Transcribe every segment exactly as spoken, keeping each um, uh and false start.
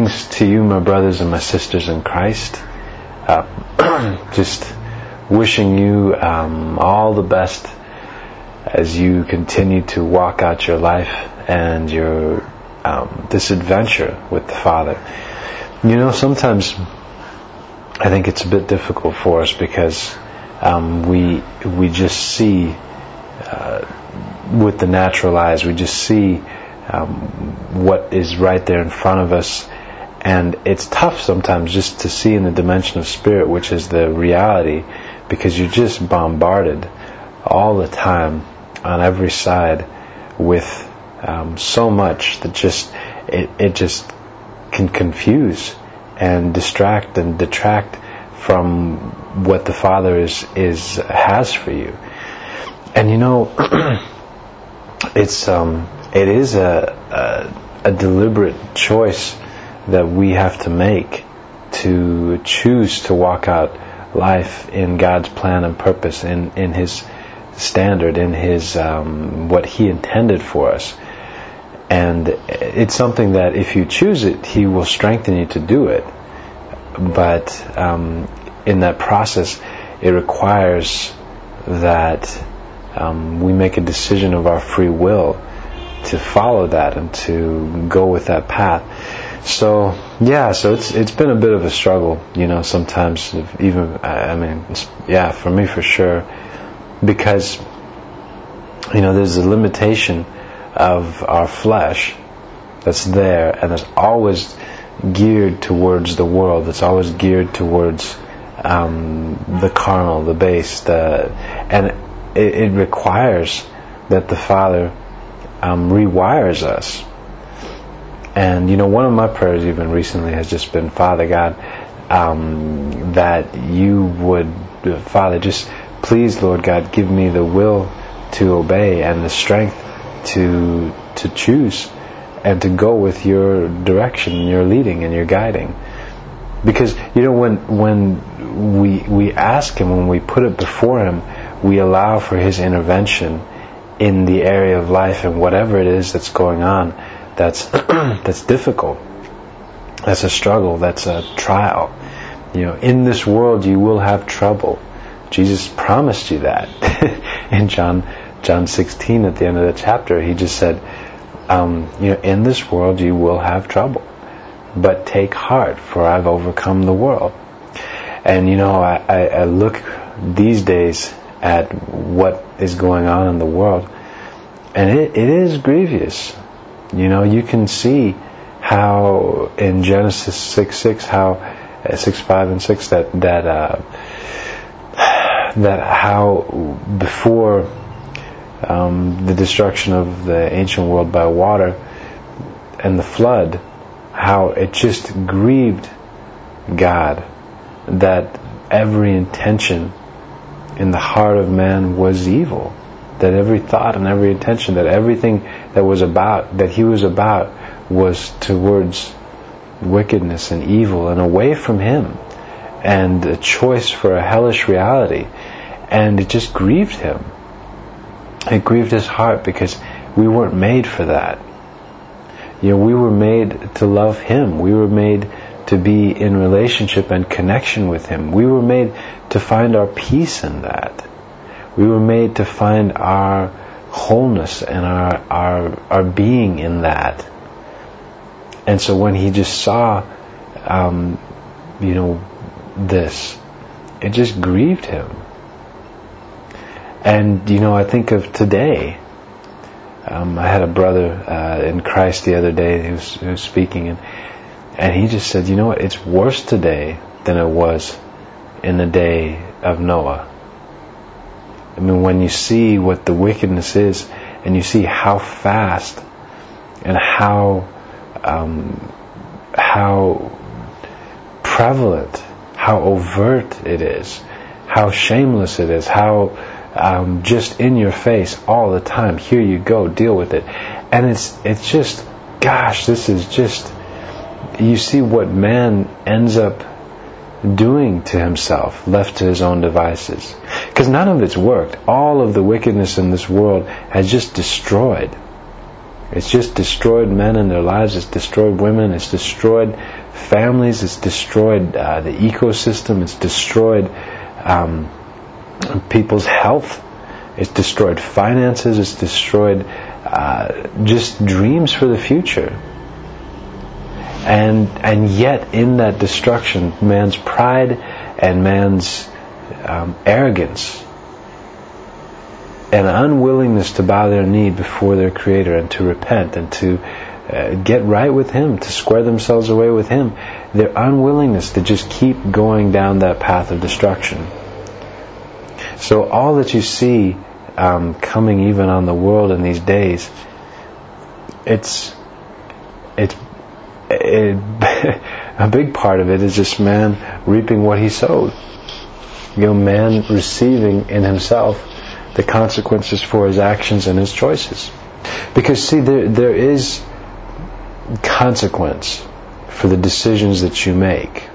Greetings to you, my brothers and my sisters in Christ. Uh, just wishing you um, all the best as you continue to walk out your life and your um, this adventure with the Father. You know, sometimes I think it's a bit difficult for us because um, we we just see uh, with the natural eyes, we just see um, what is right there in front of us, and it's tough sometimes just to see in the dimension of spirit, which is the reality, because you're just bombarded all the time on every side with um, so much that just it, it just can confuse and distract and detract from what the Father is is has for you. And you know, it's um it is a, a a deliberate choice that we have to make to choose to walk out life in God's plan and purpose, in in His standard, in His um, what He intended for us. And it's something that if you choose it, He will strengthen you to do it. But um, in that process, it requires that um, we make a decision of our free will to follow that and to go with that path. So yeah, so it's it's been a bit of a struggle, you know. Sometimes, even I mean, it's, yeah, for me for sure, because you know there's a limitation of our flesh that's there, and it's always geared towards the world. It's always geared towards um, the carnal, the base, the and it, it requires that the Father um, rewires us. And you know, one of my prayers even recently has just been, Father God, um, that you would, Father, just please, Lord God, give me the will to obey and the strength to to choose and to go with your direction, your leading and your guiding. Because you know, when when we we ask Him, when we put it before Him, we allow for His intervention in the area of life and whatever it is that's going on. That's that's difficult. That's a struggle. That's a trial. You know, in this world you will have trouble. Jesus promised you that in John John sixteen at the end of the chapter. He just said, um, you know, in this world you will have trouble, but take heart, for I've overcome the world. And you know, I, I, I look these days at what is going on in the world, and it, it is grievous. You know, you can see how in Genesis six six, how uh, six five and six, that that uh, that how before um, the destruction of the ancient world by water and the flood, how it just grieved God that every intention in the heart of man was evil. That every thought and every intention, that everything that was about, that he was about, was towards wickedness and evil and away from Him, and a choice for a hellish reality. And it just grieved Him. It grieved His heart, because we weren't made for that. You know, we were made to love Him. We were made to be in relationship and connection with Him. We were made to find our peace in that. We were made to find our wholeness and our, our our being in that. And so when He just saw, um, you know, this, it just grieved Him. And you know, I think of today. Um, I had a brother uh, in Christ the other day who was, who was speaking, and and he just said, you know what? It's worse today than it was in the day of Noah. I mean, when you see what the wickedness is, and you see how fast and how um, how prevalent, how overt it is, how shameless it is, how um, just in your face all the time. Here you go, deal with it, and it's it's just, gosh, this is just. You see what man ends up doing to himself, left to his own devices. Because none of it's worked. All of the wickedness in this world has just destroyed. It's just destroyed men in their lives. It's destroyed women. It's destroyed families. It's destroyed uh, the ecosystem. It's destroyed um, people's health. It's destroyed finances. It's destroyed uh, just dreams for the future. And and yet in that destruction, man's pride and man's um, arrogance and unwillingness to bow their knee before their Creator and to repent and to uh, get right with Him, to square themselves away with Him, their unwillingness to just keep going down that path of destruction. So all that you see um, coming even on the world in these days, it's it's it, a big part of it is just man reaping what he sowed. You know, man receiving in himself the consequences for his actions and his choices. Because see, there there is consequence for the decisions that you make.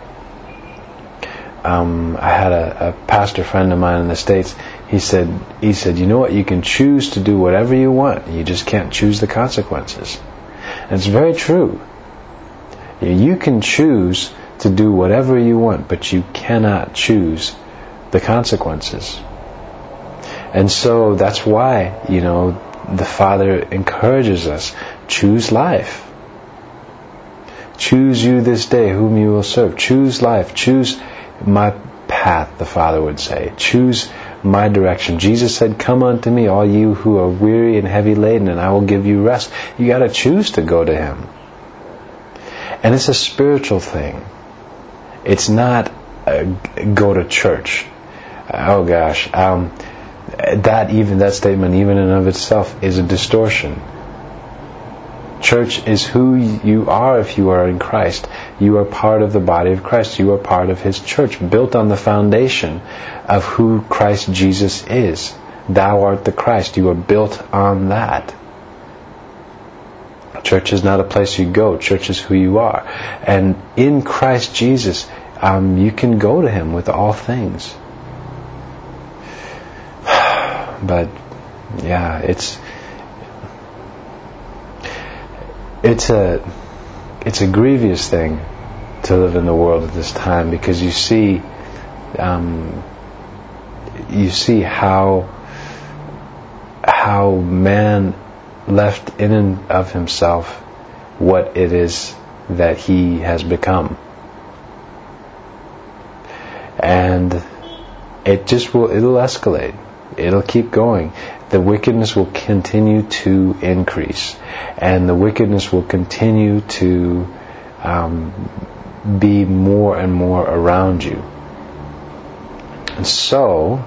Um, I had a, a pastor friend of mine in the States. He said, he said, you know what? You can choose to do whatever you want. You just can't choose the consequences. And it's very true. You can choose to do whatever you want, but you cannot choose the consequences. And so that's why, you know, the Father encourages us, choose life. Choose you this day whom you will serve. Choose life. Choose my path, the Father would say. Choose my direction. Jesus said, come unto me, all you who are weary and heavy laden, and I will give you rest. You got to choose to go to Him. And it's a spiritual thing. It's not a go to church. Oh gosh, um, that even that statement, even in and of itself, is a distortion. Church is who you are if you are in Christ. You are part of the body of Christ. You are part of His church, built on the foundation of who Christ Jesus is. Thou art the Christ. You are built on that. Church is not a place you go. Church is who you are. And in Christ Jesus, um, you can go to Him with all things. But, yeah, it's it's a it's a grievous thing to live in the world at this time, because you see um, you see how how man left in and of himself what it is that he has become, and it just will it'll escalate. It'll keep going. The wickedness will continue to increase, and the wickedness will continue to um, be more and more around you. And so,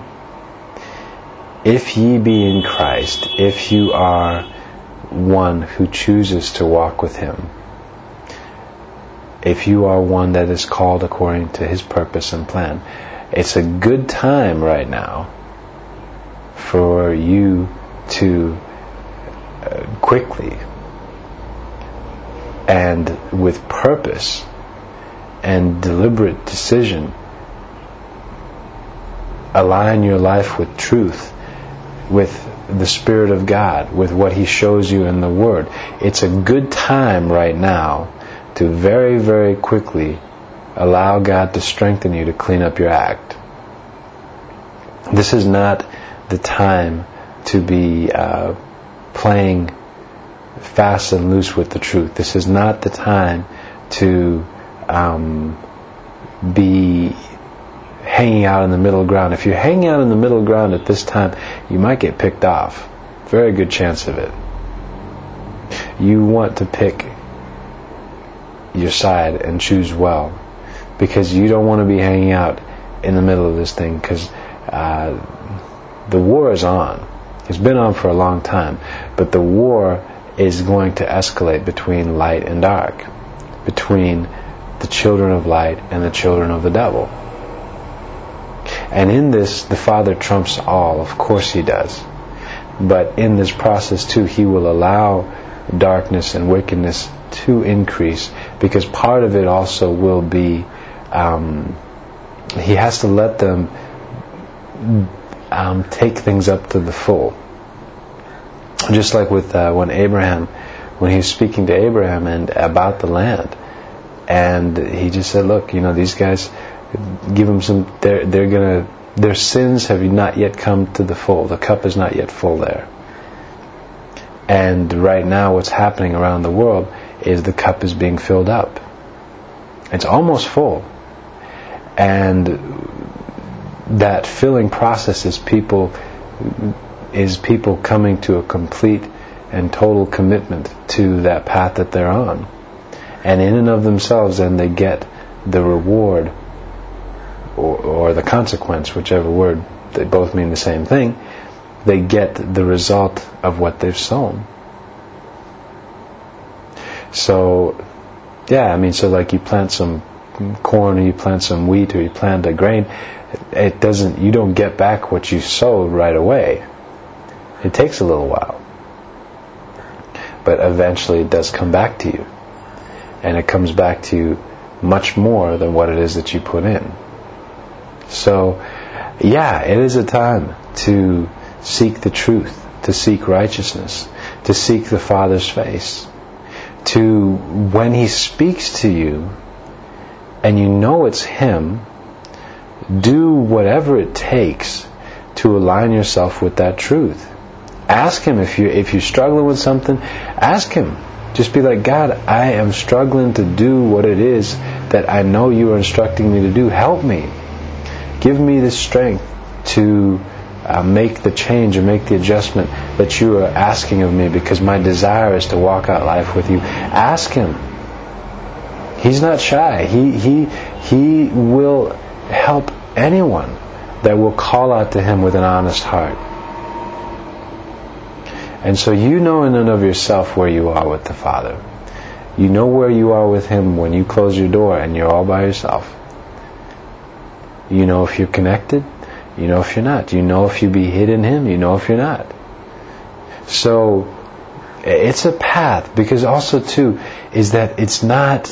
if ye be in Christ, if you are one who chooses to walk with Him, if you are one that is called according to His purpose and plan, it's a good time right now for you to uh, quickly and with purpose and deliberate decision align your life with truth, with the Spirit of God, with what He shows you in the Word. It's a good time right now to very, very quickly allow God to strengthen you to clean up your act. This is not the time to be uh, playing fast and loose with the truth. This is not the time to um, be hanging out in the middle ground. If you're hanging out in the middle ground at this time, you might get picked off. Very good chance of it. You want to pick your side and choose well, because you don't want to be hanging out in the middle of this thing, because uh, the war is on. It's been on for a long time, but the war is going to escalate between light and dark, between the children of light and the children of the devil. And in this, the Father trumps all. Of course He does. But in this process too, He will allow darkness and wickedness to increase, because part of it also will be um, He has to let them um, take things up to the full. Just like with uh, when Abraham when he was speaking to Abraham and about the land. And he just said, look, you know, these guys, give them some, they're, they're going to, their sins have not yet come to the full. The cup is not yet full there. And right now what's happening around the world is the cup is being filled up. It's almost full. And that filling process is people is people coming to a complete and total commitment to that path that they're on. And in and of themselves, then they get the reward or, or the consequence, whichever word, they both mean the same thing. They get the result of what they've sown. So, yeah, I mean, so like you plant some corn or you plant some wheat or you plant a grain, it doesn't, you don't get back what you sowed right away. It takes a little while. But eventually it does come back to you. And it comes back to you much more than what it is that you put in. So, yeah, it is a time to seek the truth, to seek righteousness, to seek the Father's face. To, when He speaks to you, and you know it's Him, do whatever it takes to align yourself with that truth. Ask Him if you if you're struggling with something. Ask Him. Just be like, God, I am struggling to do what it is that I know You are instructing me to do. Help me. Give me the strength to uh, make the change or make the adjustment that You are asking of me, because my desire is to walk out life with You. Ask Him. He's not shy. He he he will help anyone that will call out to Him with an honest heart. And so you know in and of yourself where you are with the Father. You know where you are with Him when you close your door and you're all by yourself. You know if you're connected. You know if you're not. You know if you be hid in Him. You know if you're not. So it's a path, because also too is that it's not,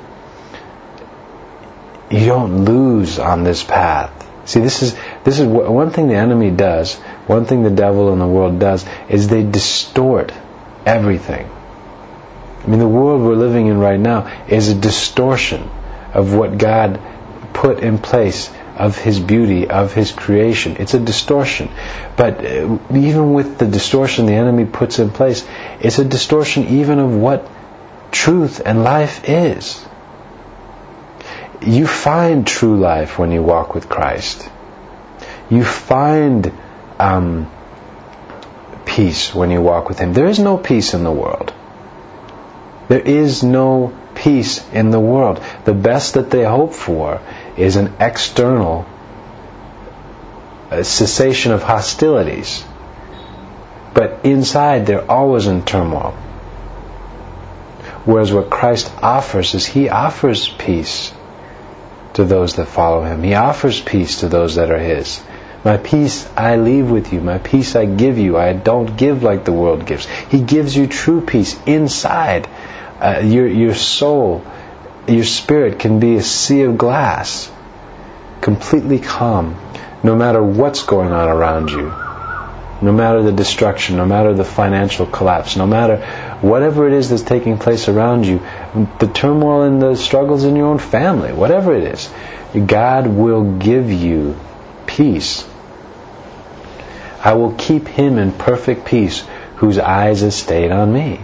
you don't lose on this path. See, this is this is one thing the enemy does. One thing the devil and the world does is they distort everything. I mean, the world we're living in right now is a distortion of what God put in place, of His beauty, of His creation. It's a distortion. But even with the distortion the enemy puts in place, it's a distortion even of what truth and life is. You find true life when you walk with Christ. You find um, peace when you walk with Him. There is no peace in the world. There is no peace in the world. The best that they hope for is an external a cessation of hostilities. But inside they're always in turmoil. Whereas what Christ offers is He offers peace to those that follow Him. He offers peace to those that are His. My peace I leave with you. My peace I give you. I don't give like the world gives. He gives you true peace inside. Uh, your your soul, your spirit can be a sea of glass, completely calm, no matter what's going on around you, no matter the destruction, no matter the financial collapse, no matter whatever it is that's taking place around you, the turmoil and the struggles in your own family, whatever it is, God will give you peace. I will keep him in perfect peace whose eyes is stayed on me.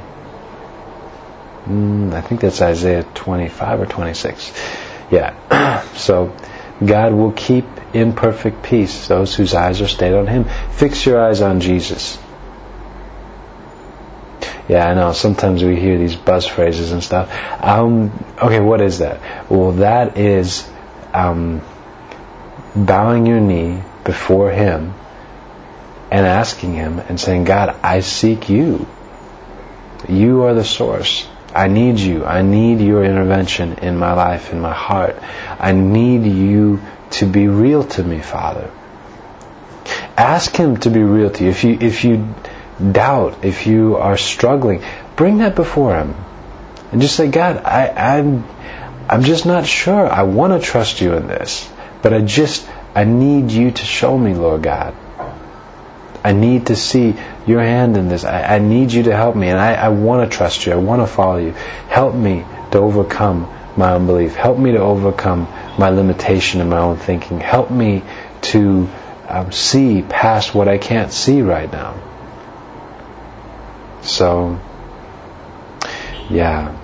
Mm, I think that's Isaiah twenty-five or twenty-six. Yeah. So God will keep in perfect peace those whose eyes are stayed on Him. Fix your eyes on Jesus. Yeah, I know. Sometimes we hear these buzz phrases and stuff. Um, okay, what is that? Well, that is um, bowing your knee before Him and asking Him and saying, God, I seek You. You are the source. I need You. I need Your intervention in my life, in my heart. I need You to be real to me, Father. Ask Him to be real to you. If you if you doubt, if you are struggling, bring that before Him. And just say, God, I, I'm I'm just not sure. I want to trust You in this. But I just, I need You to show me, Lord God. I need to see your hand in this. I, I need you to help me, and I, I want to trust you. I want to follow you. Help me to overcome my unbelief. Help me to overcome my limitation in my own thinking. Help me to um, see past what I can't see right now. So, yeah.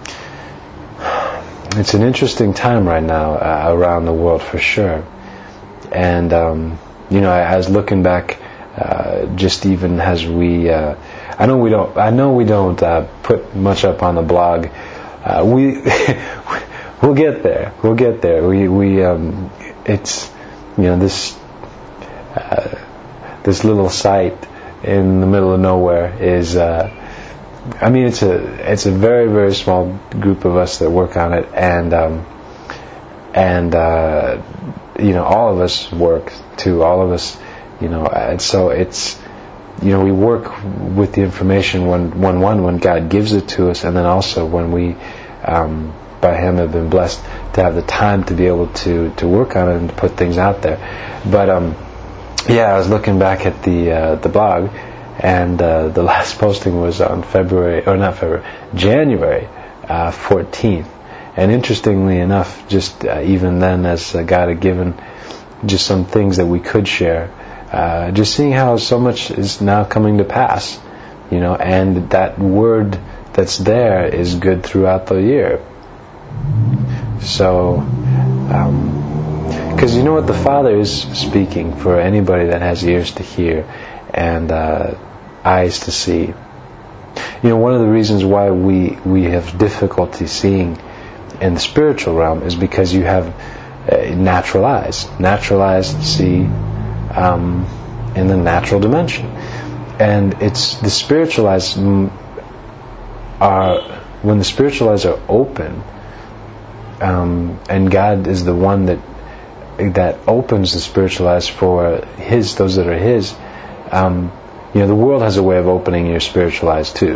It's an interesting time right now uh, around the world for sure. And, um, you know, I, I was looking back uh, just even as we, uh, I know we don't, I know we don't uh, put much up on the blog. Uh, we, we'll get there. We'll get there. We, we, um, it's, you know, this, uh, this little site in the middle of nowhere is, uh, I mean, it's a it's a very very small group of us that work on it, and um, and uh, you know, all of us work too. All of us, you know, and so it's, you know, we work with the information when when one when God gives it to us, and then also when we um, by Him have been blessed to have the time to be able to to work on it and to put things out there. But um, yeah, I was looking back at the uh, the blog. And uh, the last posting was on February, or not February, January uh, fourteenth. And interestingly enough, just uh, even then, as uh, God had given just some things that we could share, uh, just seeing how so much is now coming to pass, you know, and that word that's there is good throughout the year. So, because um, you know what, the Father is speaking for anybody that has ears to hear and uh, eyes to see. You know, one of the reasons why we, we have difficulty seeing in the spiritual realm is because you have uh, natural eyes. Natural eyes see um, in the natural dimension. And it's the spiritual eyes are, when the spiritual eyes are open, um, and God is the one that that opens the spiritual eyes for His, those that are His. Um, you know, the world has a way of opening your spiritual eyes too.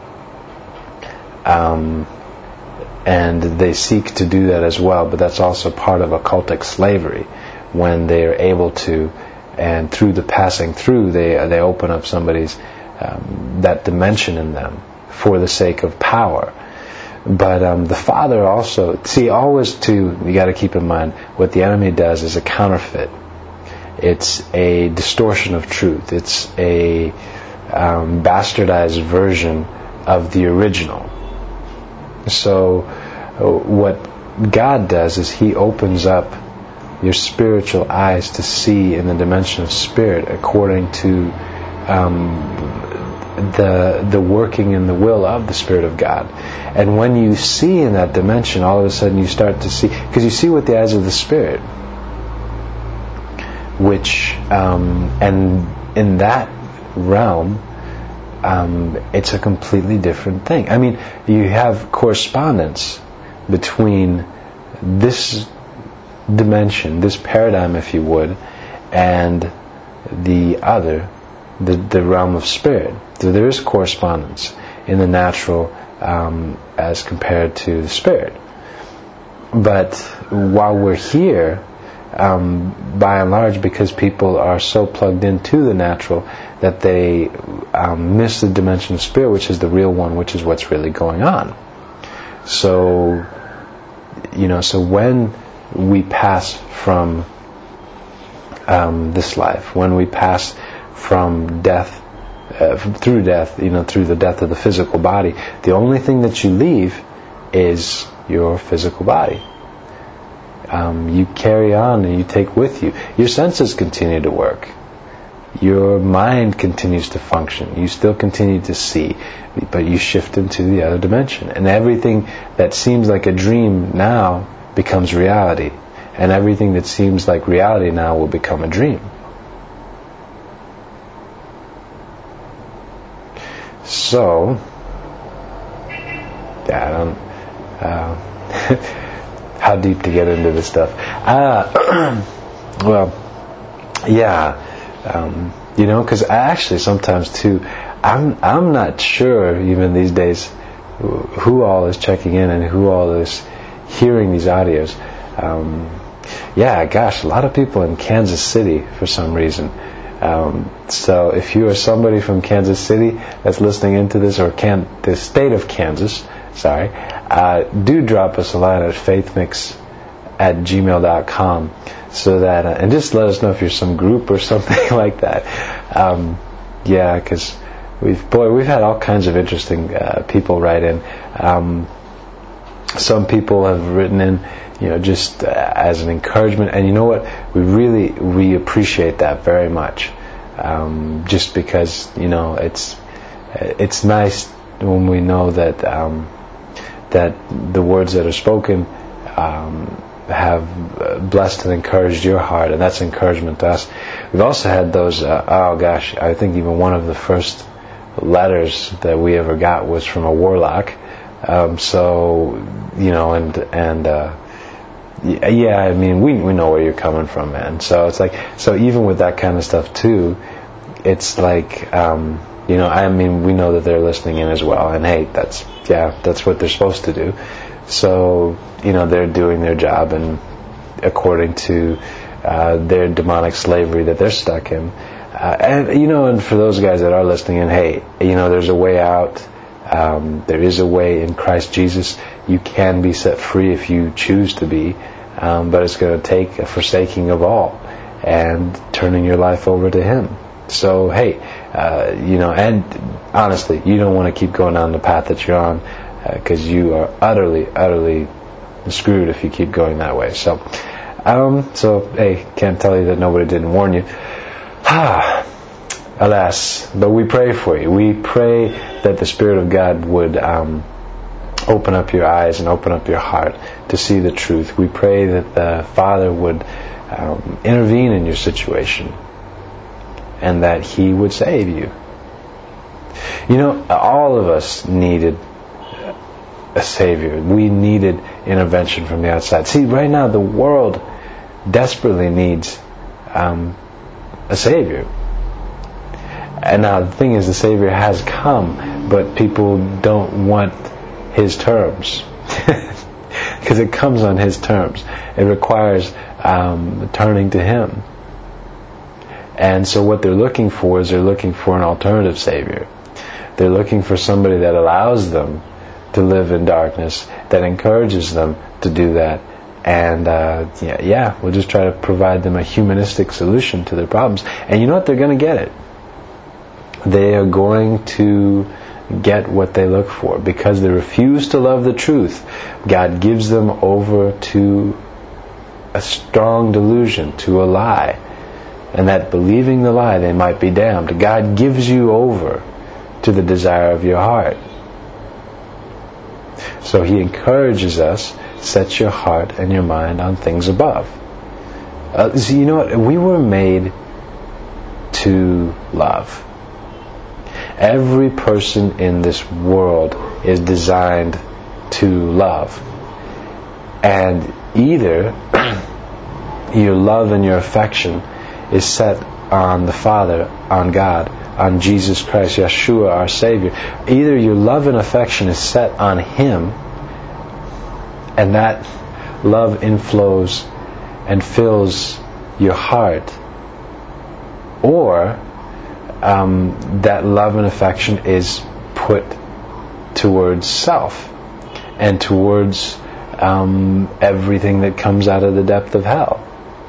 Um, and they seek to do that as well, but that's also part of occultic slavery, when they are able to, and through the passing through, they they open up somebody's, um, that dimension in them for the sake of power. But um, the Father also, see, always too, you got to keep in mind, what the enemy does is a counterfeit. It's a distortion of truth. It's a um, bastardized version of the original. So uh, what God does is He opens up your spiritual eyes to see in the dimension of spirit according to um, the the working and the will of the Spirit of God. And when you see in that dimension, all of a sudden you start to see, because you see with the eyes of the Spirit, which um, and in that realm um, it's a completely different thing. I mean, you have correspondence between this dimension, this paradigm, if you would, and the other, the, the realm of spirit. So there is correspondence in the natural um, as compared to the spirit. But while we're here, Um, by and large, because people are so plugged into the natural that they um, miss the dimension of spirit, which is the real one, which is what's really going on. So, you know, so when we pass from um, this life, when we pass from death, uh, through death, you know, through the death of the physical body, the only thing that you leave is your physical body. Um, you carry on and you take with you. Your senses continue to work. Your mind continues to function. You still continue to see, but you shift into the other dimension. And everything that seems like a dream now becomes reality. And everything that seems like reality now will become a dream. So, yeah, I don't... Uh, how deep to get into this stuff. Uh, well, yeah, um, you know, because actually sometimes too, I'm I'm not sure even these days who all is checking in and who all is hearing these audios. Um, yeah, gosh, a lot of people in Kansas City for some reason. Um, so if you are somebody from Kansas City that's listening into this, or can, the state of Kansas, sorry, uh, do drop us a line at faithmix at gmail dot com, so that, uh, and just let us know if you're some group or something like that. Um, yeah, because we've, boy, we've had all kinds of interesting uh, people write in. Um, some people have written in, you know, just uh, as an encouragement, and you know what? We really we appreciate that very much. Um, just because, you know, it's it's nice when we know that um, that the words that are spoken um, have blessed and encouraged your heart, and that's encouragement to us. We've also had those. Uh, oh gosh, I think even one of the first letters that we ever got was from a warlock. Um, so, you know, and and. Uh, Yeah, I mean, we we know where you're coming from, man. So it's like, so even with that kind of stuff too, it's like, um, you know, I mean, we know that they're listening in as well, and hey, that's, yeah, that's what they're supposed to do. So, you know, they're doing their job, and according to uh, their demonic slavery that they're stuck in. Uh, and, you know, and for those guys that are listening in, hey, you know, there's a way out. Um, there is a way in Christ Jesus. You can be set free if you choose to be, um, but it's going to take a forsaking of all and turning your life over to Him. So, hey, uh, you know, and honestly, you don't want to keep going down the path that you're on, because uh, you are utterly, utterly screwed if you keep going that way. So, um, so hey, can't tell you that nobody didn't warn you. Ah. Alas, but we pray for you. We pray that the Spirit of God would um, open up your eyes and open up your heart to see the truth. We pray that the Father would um, intervene in your situation, and that He would save you. You know, all of us needed a Savior. We needed intervention from the outside. See, right now the world desperately needs um, a Savior. And now the thing is, the Savior has come, but people don't want His terms, because it comes on His terms. It requires um, turning to Him. And so what they're looking for is they're looking for an alternative Savior. They're looking for somebody that allows them to live in darkness, that encourages them to do that. And uh, yeah, yeah, we'll just try to provide them a humanistic solution to their problems. And you know what? They're going to get it. They are going to get what they look for, because they refuse to love the truth. God gives them over to a strong delusion, to a lie, and that believing the lie they might be damned. God gives you over to the desire of your heart. So He encourages us, set your heart and your mind on things above. Uh, so you know what? We were made to love. Every person in this world is designed to love. And either your love and your affection is set on the Father, on God, on Jesus Christ, Yeshua, our Savior. Either your love and affection is set on Him, and that love inflows and fills your heart, or Um, that love and affection is put towards self and towards um, everything that comes out of the depth of hell,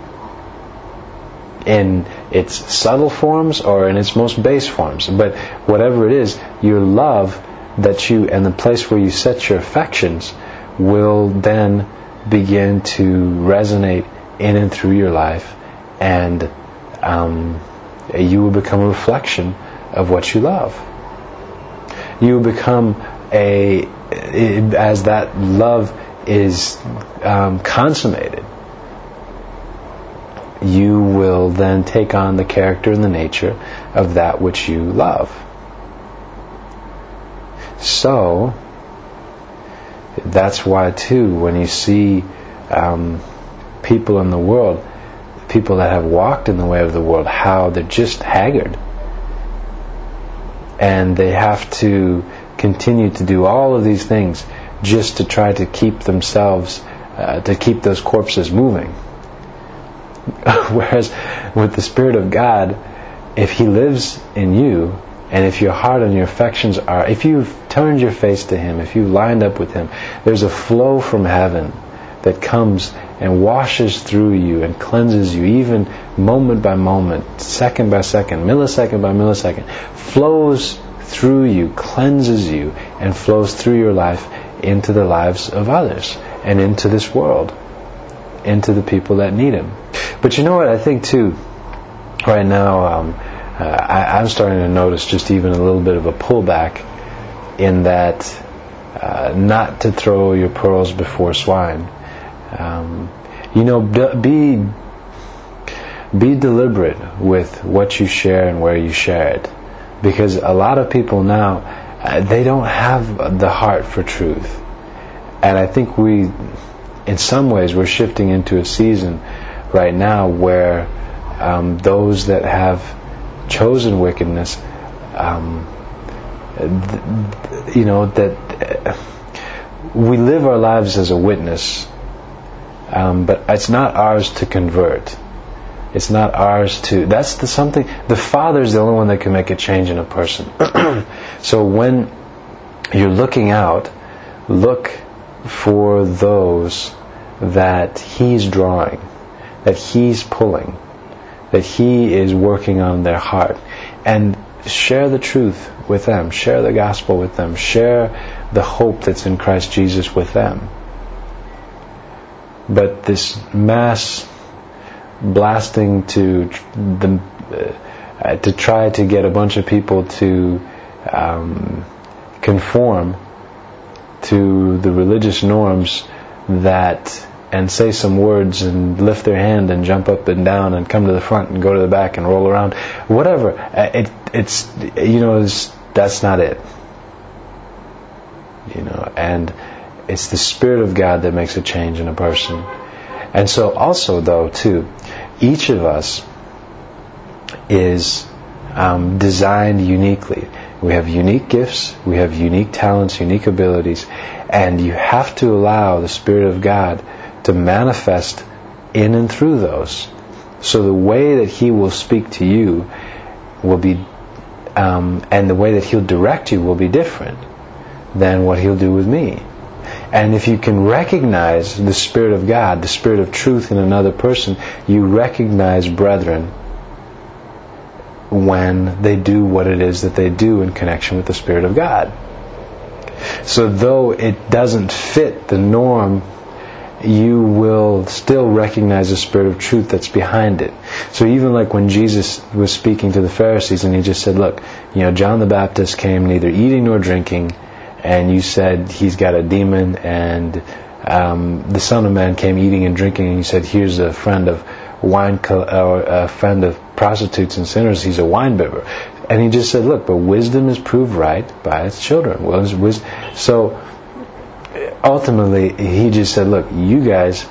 in its subtle forms or in its most base forms. But whatever it is, your love that you, and the place where you set your affections, will then begin to resonate in and through your life, and um, you will become a reflection of what you love. You will become a, as that love is um, consummated, you will then take on the character and the nature of that which you love. So, that's why too, when you see um, people in the world, people that have walked in the way of the world, how they're just haggard. And they have to continue to do all of these things just to try to keep themselves, uh, to keep those corpses moving. Whereas with the Spirit of God, if He lives in you, and if your heart and your affections are, if you've turned your face to Him, if you've lined up with Him, there's a flow from heaven that comes and washes through you and cleanses you, even moment by moment, second by second, millisecond by millisecond, flows through you, cleanses you, and flows through your life into the lives of others and into this world, into the people that need Him. But you know what I think too, right now, um, uh, I, I'm starting to notice just even a little bit of a pullback in that uh, not to throw your pearls before swine. Um, you know, be be deliberate with what you share and where you share it, because a lot of people now uh, they don't have the heart for truth, and I think we, in some ways, we're shifting into a season right now where um, those that have chosen wickedness, um, th- you know, that uh, we live our lives as a witness. Um, but it's not ours to convert. It's not ours to... That's the something... The Father is the only one that can make a change in a person. So when you're looking out, look for those that He's drawing, that He's pulling, that He is working on their heart. And share the truth with them. Share the gospel with them. Share the hope that's in Christ Jesus with them. But this mass blasting to the uh, to try to get a bunch of people to um, conform to the religious norms that and say some words and lift their hand and jump up and down and come to the front and go to the back and roll around, whatever. It it's you know it's, that's not it. You know and. It's the Spirit of God that makes a change in a person. And so also, though, too, each of us is um, designed uniquely. We have unique gifts, we have unique talents, unique abilities, and you have to allow the Spirit of God to manifest in and through those. So the way that He will speak to you will be, um, and the way that He'll direct you will be different than what He'll do with me. And if you can recognize the Spirit of God, the Spirit of truth in another person, you recognize brethren when they do what it is that they do in connection with the Spirit of God. So though it doesn't fit the norm, you will still recognize the Spirit of truth that's behind it. So even like when Jesus was speaking to the Pharisees and He just said, look, you know, John the Baptist came neither eating nor drinking, and you said he's got a demon, and um, the Son of Man came eating and drinking, and you said here's a friend of wine co- or a friend of prostitutes and sinners, he's a wine bibber. And He just said, look, but wisdom is proved right by its children. Well, it's wis- so ultimately He just said, look, you guys,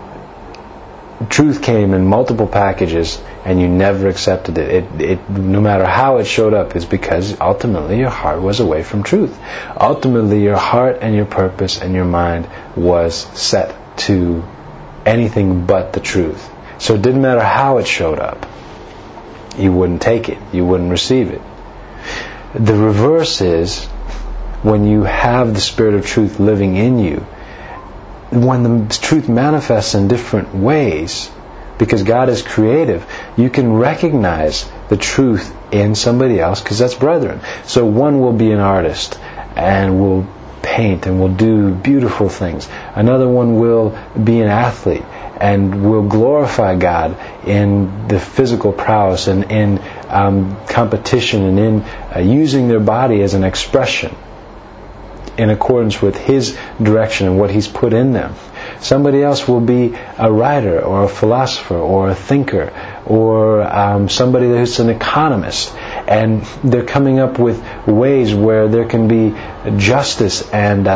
truth came in multiple packages and you never accepted it. It, it. No matter how it showed up, is because ultimately your heart was away from truth. Ultimately your heart and your purpose and your mind was set to anything but the truth. So it didn't matter how it showed up. You wouldn't take it. You wouldn't receive it. The reverse is when you have the Spirit of truth living in you, when the truth manifests in different ways, because God is creative, you can recognize the truth in somebody else, because that's brethren. So one will be an artist and will paint and will do beautiful things. Another one will be an athlete and will glorify God in the physical prowess and in um, competition and in uh, using their body as an expression in accordance with His direction and what He's put in them. Somebody else will be a writer or a philosopher or a thinker or um, somebody who's an economist, and they're coming up with ways where there can be justice and uh,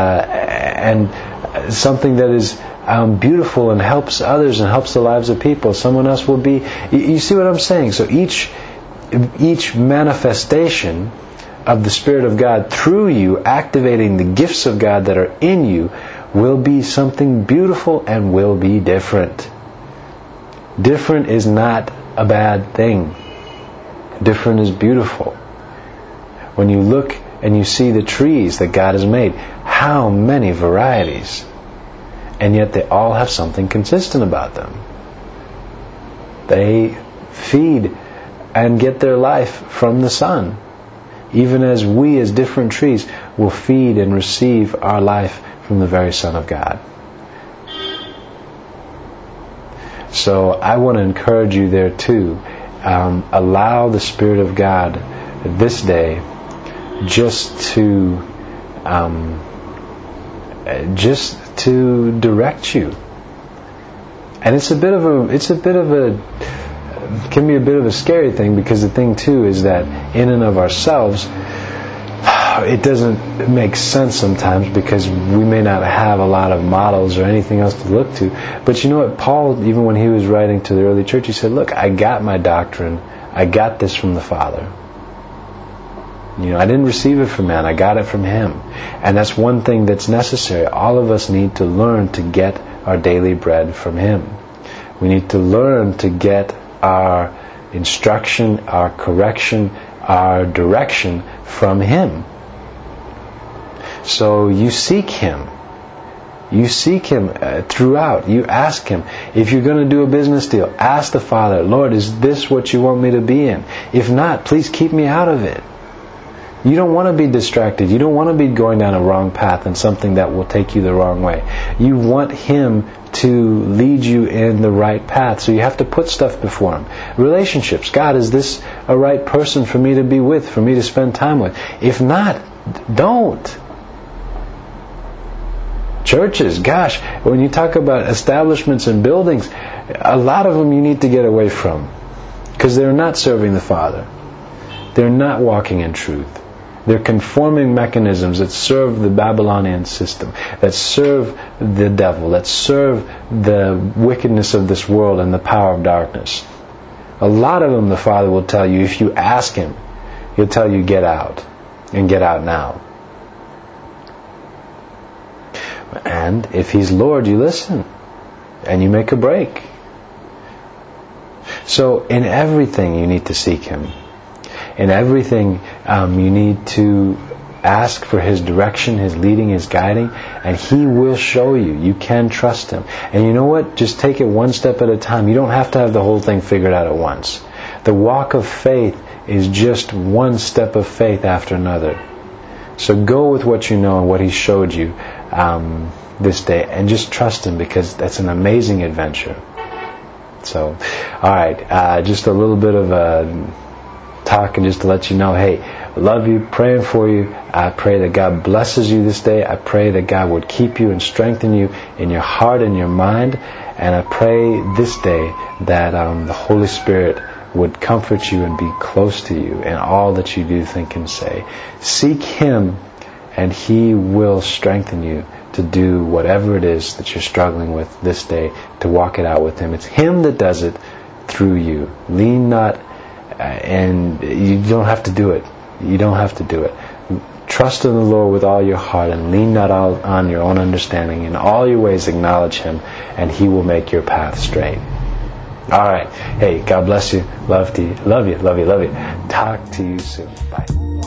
and something that is um, beautiful and helps others and helps the lives of people. Someone else will be, you, you see what I'm saying? So each each manifestation of the Spirit of God through you, activating the gifts of God that are in you, will be something beautiful and will be different. Different is not a bad thing. Different is beautiful. When you look and you see the trees that God has made, how many varieties. And yet they all have something consistent about them. They feed and get their life from the sun. Even as we as different trees will feed and receive our life from the very Son of God. So I want to encourage you there too. Um, allow the Spirit of God this day just to um, just to direct you. And it's a bit of a it's a bit of a can be a bit of a scary thing, because the thing too is that in and of ourselves it doesn't make sense sometimes, because we may not have a lot of models or anything else to look to. But you know what? Paul, even when he was writing to the early church, he said, look, I got my doctrine. I got this from the Father. You know, I didn't receive it from man. I got it from Him. And that's one thing that's necessary. All of us need to learn to get our daily bread from Him. We need to learn to get our instruction, our correction, our direction from Him. So you seek Him. You seek Him uh, throughout. You ask Him. If you're going to do a business deal, ask the Father, Lord, is this what you want me to be in? If not, please keep me out of it. You don't want to be distracted. You don't want to be going down a wrong path and something that will take you the wrong way. You want Him to lead you in the right path. So you have to put stuff before Him. Relationships. God, is this a right person for me to be with, for me to spend time with? If not, don't. Churches, gosh, when you talk about establishments and buildings, a lot of them you need to get away from, because they're not serving the Father. They're not walking in truth. They're conforming mechanisms that serve the Babylonian system, that serve the devil, that serve the wickedness of this world and the power of darkness. A lot of them the Father will tell you, if you ask Him, He'll tell you, get out, and get out now. And if He's Lord, you listen, and you make a break. So in everything you need to seek Him. In everything um, you need to ask for His direction, His leading, His guiding, and He will show you. You can trust Him. And you know what? Just take it one step at a time. You don't have to have the whole thing figured out at once. The walk of faith is just one step of faith after another. So go with what you know and what He showed you um, this day, and just trust Him, because that's an amazing adventure. So, all right, uh, just a little bit of a talk, and just to let you know, hey, I love you, praying for you. I pray that God blesses you this day. I pray that God would keep you and strengthen you in your heart and your mind. And I pray this day that um, the Holy Spirit would comfort you and be close to you in all that you do, think, and say. Seek Him, and He will strengthen you to do whatever it is that you're struggling with this day, to walk it out with Him. It's Him that does it through you. Lean not, uh, and you don't have to do it. You don't have to do it. Trust in the Lord with all your heart, and lean not on your own understanding. In all your ways acknowledge Him, and He will make your path straight. All right. Hey, God bless you. Love to you. Love you. Love you. Love you. Talk to you soon. Bye.